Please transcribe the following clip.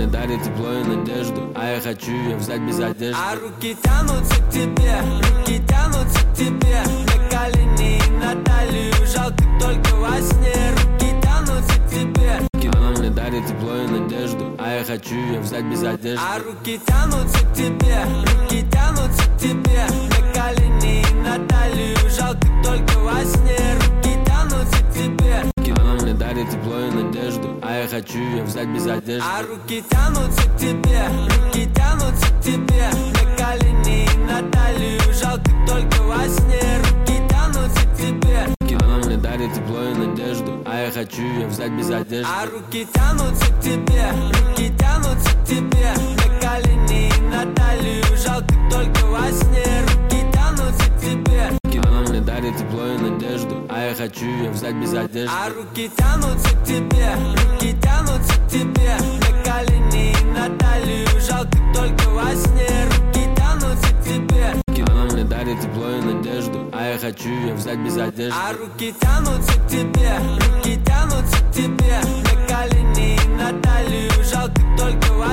дарит тепло и надежду, а я хочу ее взять без одежды. А руки тянутся к тебе, руки тянутся к тебе, на колени и на талию, жалко только во сне. Руки тянутся к тебе, Она мне дарит тепло и надежду, а я хочу ее взять без одежды. а руки тянутся к тебе, руки тянутся к тебе, на колени и на талию, жалко только во сне. Руки тянутся к тебе, Она мне дарит тепло и надежду, а я хочу ее взять без одежды. а руки тянутся к тебе, руки тянутся к тебе, на колени и на талию, жалко только во сне. Руки тянутся к тебе, Она мне дарит тепло и надежду, а я хочу ее взять без одежды. а руки тянутся к тебе, руки тянутся к тебе, на колени и на талию, жалко только во сне. Руки тянутся к тебе, Она мне дарит тепло и надежду, а я хочу ее взять без одежды. а руки тянутся к тебе, руки тянутся к тебе, на колени и на талию, жалко только во сне. Руки тянутся к тебе, Она мне дарит тепло и надежду, а я хочу ее взять без одежды. а руки тянутся к тебе, руки тянутся